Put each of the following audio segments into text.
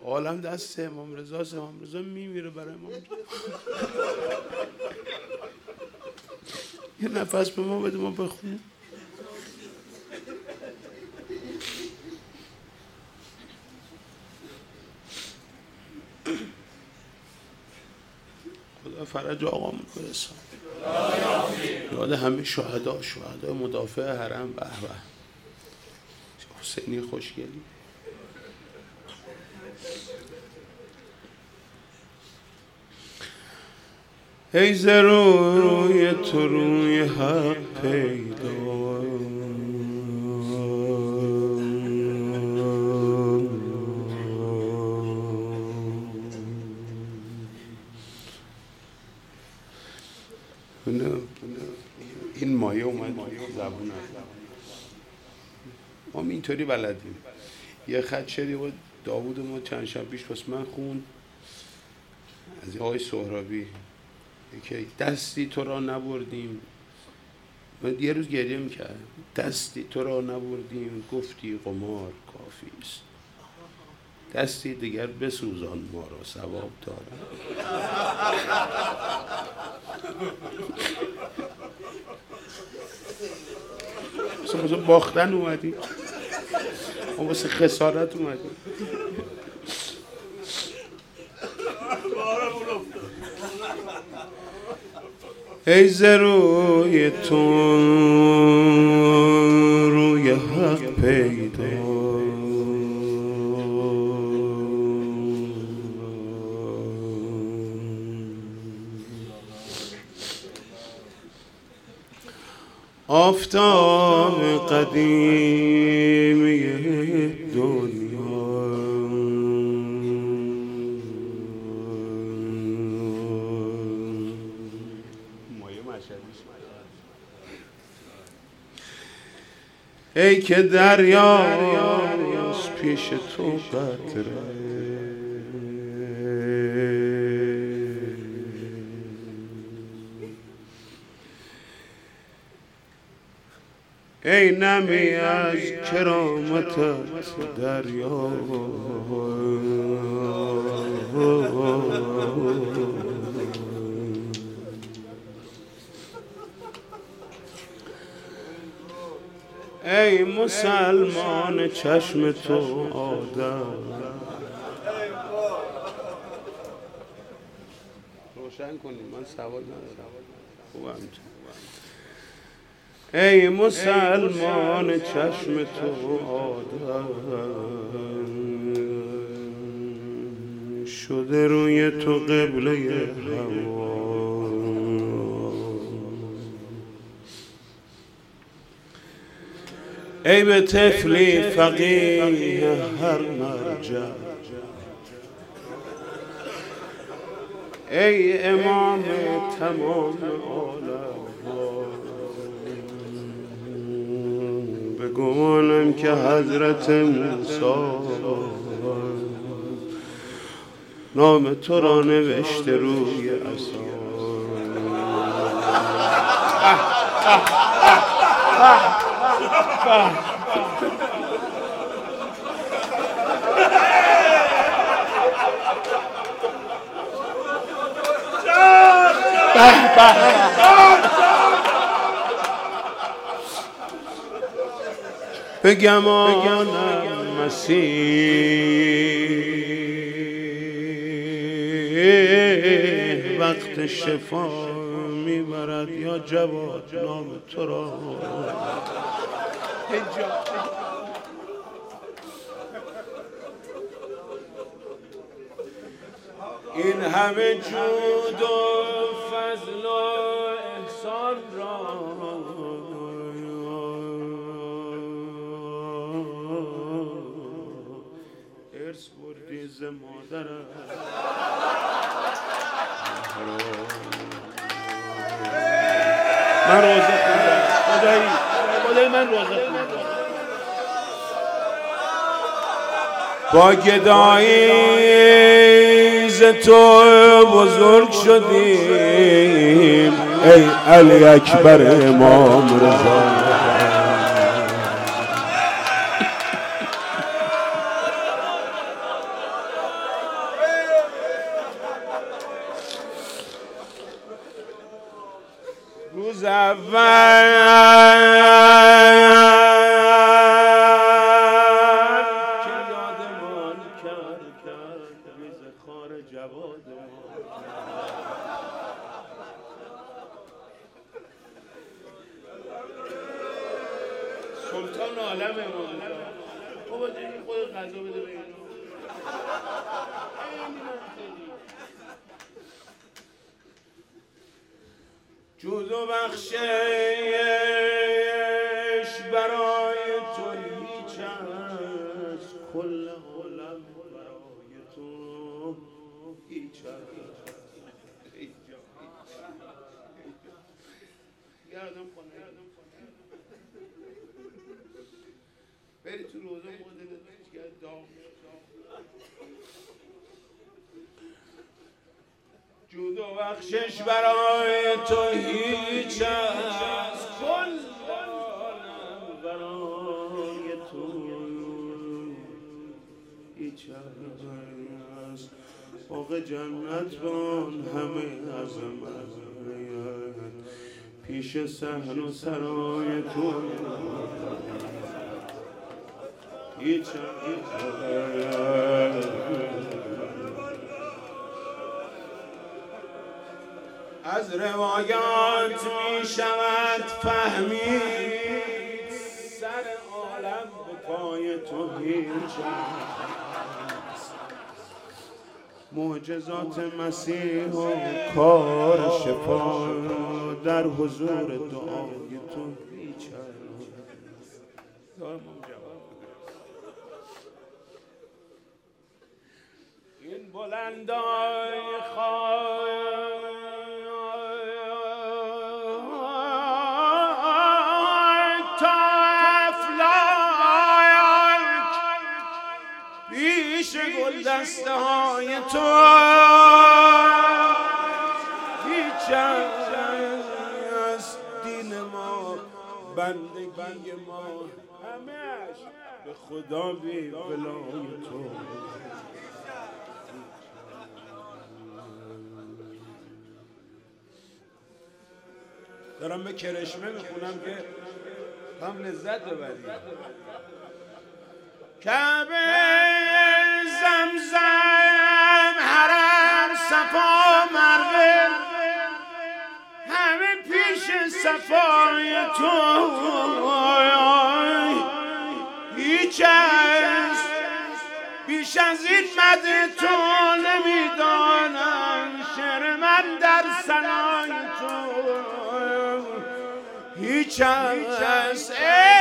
عالم دست امام رضاست. امام رضا میمیره برای ما. یه نفس به ما بده ما بخونیم. خدا فرج آقامون برسان. یاد همه شهدای مدافع حرم. به به حسینی خوشگلی. ای ز روی تو روی حق پیدا، این مایه اومد زبون ما اینطوری بلدیم. یه خط شعری بود داوود ما چند شب پیش واسه من خوند از آقای سهرابی که دستی تو را نبردیم. من یه روز گریه میکردم. دستی تو را نبردیم گفتی قمار کافی است، دستی دیگر بسوزان ما را ثواب دارم. واسه باختن اومدی، واسه خسارت اومدی. ای ز روی تو روی حق پیدا، آفتاب قدیمی دنیا، ای که دریاست پیش تو قطره، ای نمی از کرامتت دریا، ای مسلمان چشم تو آدم. روشن کنیم من سوال ندارم. خوبم. ای مسلمان چشم تو آدم، شده روی تو قبله هوا، ای به طفلی فقیه هر مرجع، ای امام تمام عالم. به گمانم که حضرت موسی نام تو را نوشته روی عصا. به گمانم مسیح وقت شفا میبرد یا جواد نام تو را. این همه جود و فضل و احسان را ارث بردی ز مادرت. من روزه خوندم خدایی من روزه خوندم. با گدایی ز تو بزرگ شدیم ای علی اکبر امام رضا. روز اول که یادمان کرد ریز خار جواد ما سلطان عالم ما بابا دیگه خود غذا بده به اینو جود و بخشش برای تو هیچ است کل عالم برای تو هیچ است یادم کنه بری تو روزه مدل که داغ جود و بخشش برای تو هیچ است کل عالم برای تو هیچ است باغ جنت بان همه عظمت پیش صحن و سرای تو هیچ از روایات می شود فهمید سر عالم به پای تو هیچ است معجزات مسیح و کار شفا در حضور دعای تو هیچ است این بلندای دسته های تو هیچ است دین ما بندگی ما همه‌اش به خدا بی ولای تو دارم به کرشمه میخونم که هم لذت ببرید کعبه زمزم حرم صفا مروه همه پیش صفای تو هیچ است بیش از این مد تو نمیدانم شعر من در ثنای تو هیچ است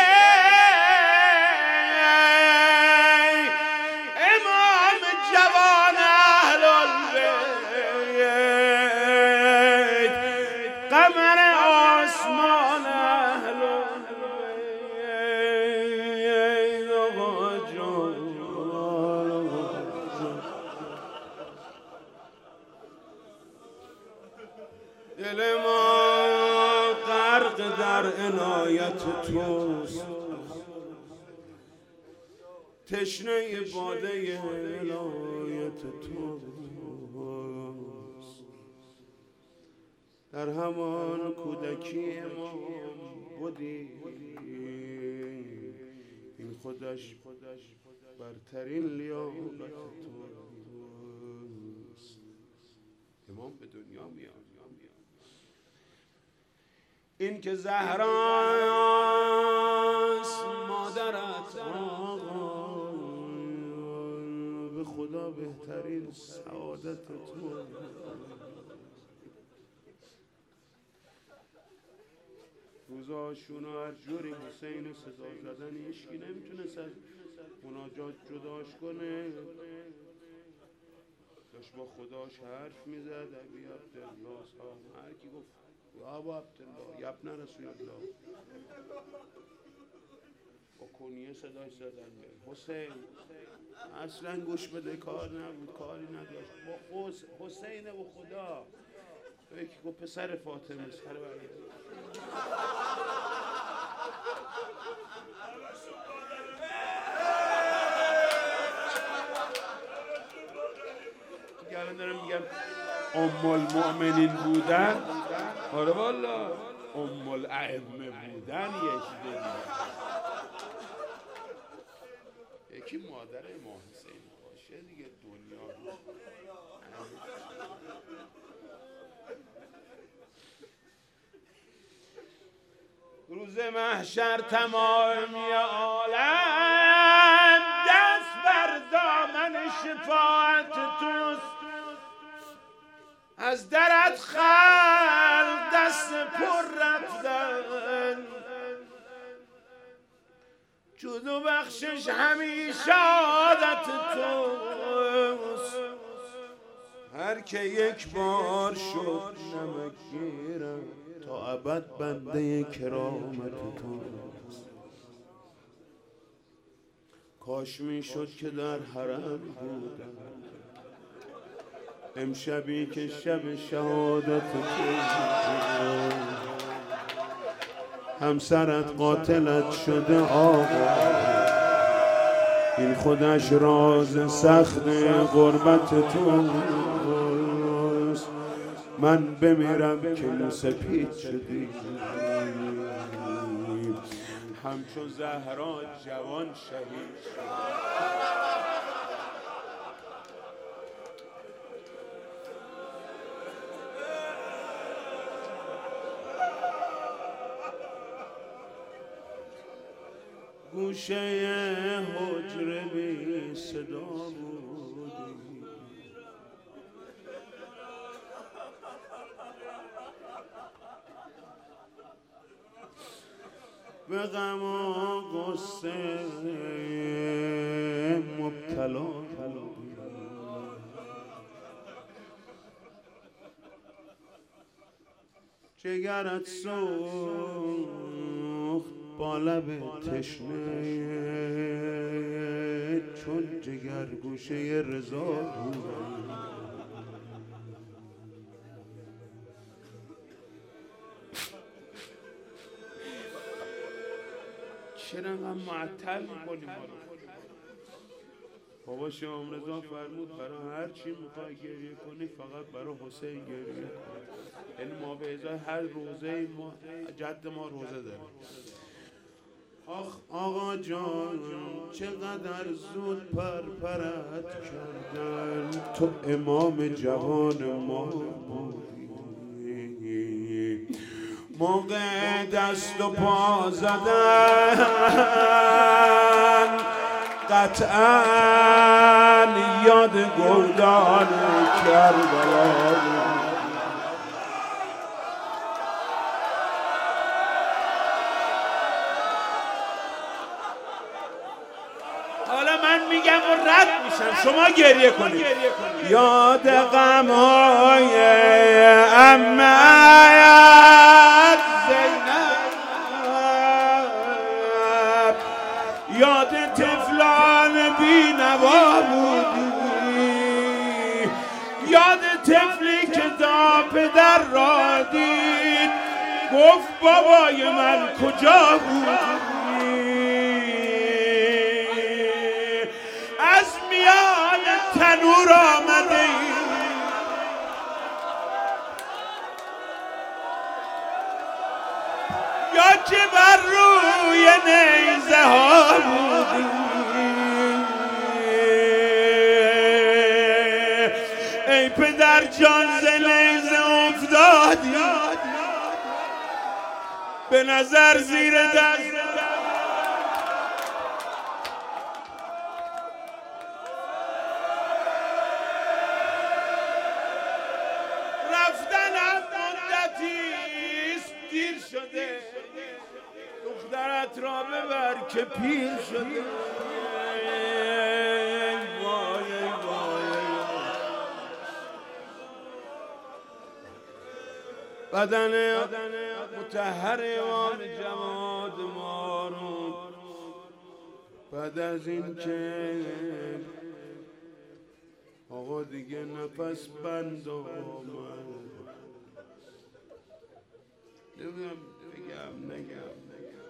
دل ما غرق در عنایت توست تشنه باده ولایت توست در همان کودکی ما بودی این خودش برترین لیاقت توست امام به دنیا میاد این که زهراست مادرت آقا به خدا بهترین سعادت تو روزاشون هر جوری حسین صدا زدن هیچکی نمیتونست از مناجات جداش کنه داشت با خداش حرف میزد ابی عبدالله هر کی گفت یا ابا عبدالله یا ابن رسول الله با کنیه صداش زدن حسین اصلا گوش بده کار نبود کاری نداشت با حسین و خدا یکی گفت پسر فاطمه سر برگرد الان دارم میگم ام المؤمنین بودن آره والا ام الائمه بودن یکی مادر امام حسین باشه دیگه دنیا روز محشر تمامی عالم دست بر دامن شفاعت توست، از درت خلق دست پر رفتن، جود و بخشش همیشه عادت توست، هر که یک بار شد نمک گیرم تا ابد بنده کرامت توست. کاش میشد که در حرم بودم امشبی که شب شهادت تو، همسرت قاتلت شده آقا، این خودش راز سخت غربت توست. من بمیرم که سپید شدی، همچون زهرا جوان شهید شد. گوشه حجره بی صدا بودی، به غم و غصه مبتلا بودی، جگرت سوخت با لب تشنه چون جگر گوشه رضا بود. چرا انقدر معطل میکنیم؟ بابا شام رضا فرمود برای هر چی میخوای گریه کنی فقط برای حسین گریه کن. یعنی ما به ازای هر روزه ما جد ما روزه داریم. آخ آقا جان چقدر زود پرپرت کردن، تو امام جوان ما بودی، موقع دست و پا زدن قطعا یاد گردان کربلا. حالا من میگم و رد میشم، شما گریه کنید. یاد غمای عمت زینب، یاد طفلان بی نوا بودی، یاد طفلی که دا پدر را دید گفت بابای من کجا بود، از میان تنور آمده ای، یا که بر روی نیزه ها بودی، ای پدر جان ز نیزه افتادی، به نظر زیر دست دخترت را ببر که پیر شده. وای بدن مطهر امام جواد ما رو بعد از این که آقا دیگه نفس بند آمد، نمیدونم بگم نگم،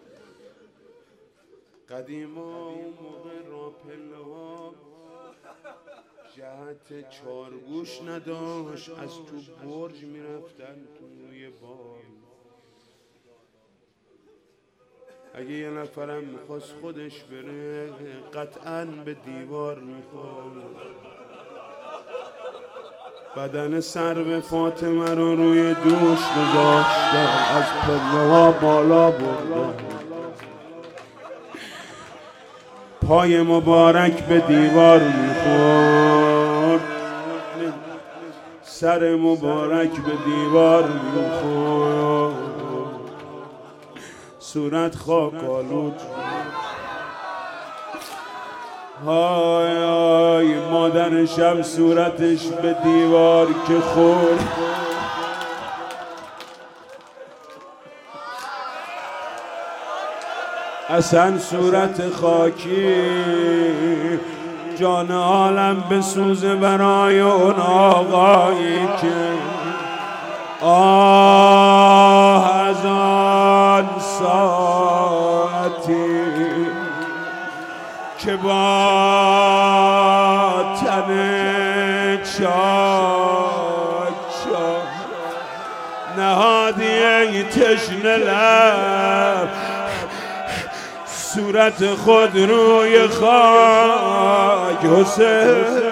قدیما اون موقع راپله ها جهت چارگوش نداشت، از تو برج میرفتن توی بام، اگه یه نفرم میخواست خودش بره قطعاً به دیوار میخورد. بدن سرو فاطمه رو روی دوش گذاشتم، از پله ها بالا بردم، پای مبارک به دیوار میخورد، سر مبارک به دیوار میخورد، صورت خاک آلود. های های مادرشم صورتش به دیوار که خورد، اصلا صورت خاکی جان عالم بسوزه برای اون آقایی که آه از آن ساعتی که با تن چاک چاک نهادی ای تشنه لب صورت خود روی خاک. حسین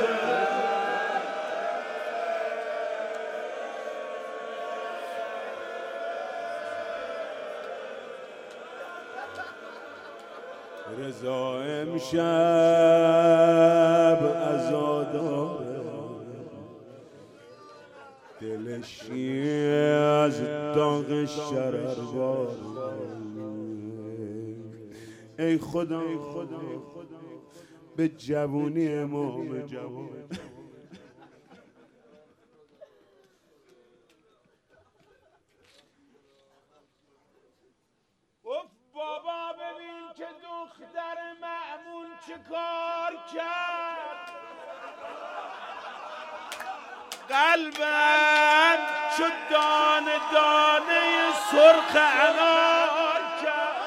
رضا امشب عزاداره، دلش از داغ شرر. ای خدا به جوونی امام جوان بابا ببین که دختر مأمون چه کار کرد، قلبم چو دانه دانه سرخ انار کرد.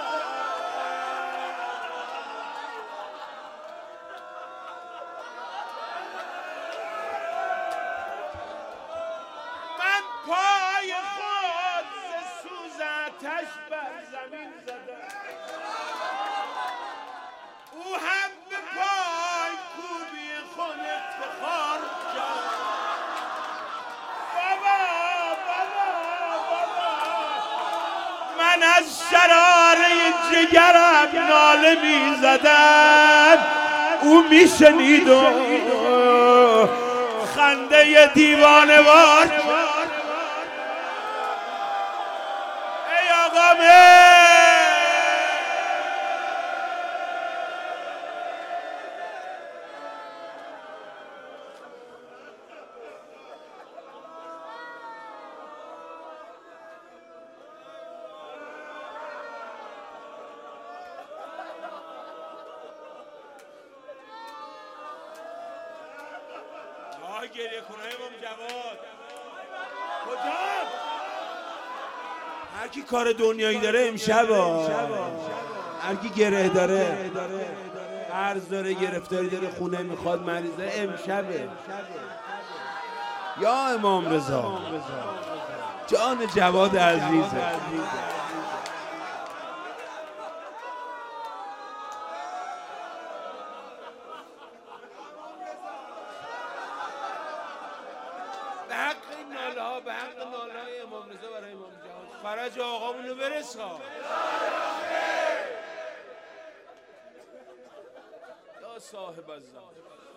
من پای خود ز سوز آتش بر زمین زدم، او هم به پای کوبی خود افتخار کرد. من از شراره جگرم ناله می زدم، او می شنید و خنده دیوانه وار. ای آقا گریه کنه امام جواد کجا؟ هر کی کار دنیایی داره امشب، هر کی گره داره، قرض داره، گرفتاری داره، خونه میخواد، مریض داره، امشبه. یا امام رضا جان جواد عزیزه. به حق این ناله ها، به حق ناله های امام رضا برای امام جواد فرج آقامونو برسا. یا صاحب الزمان.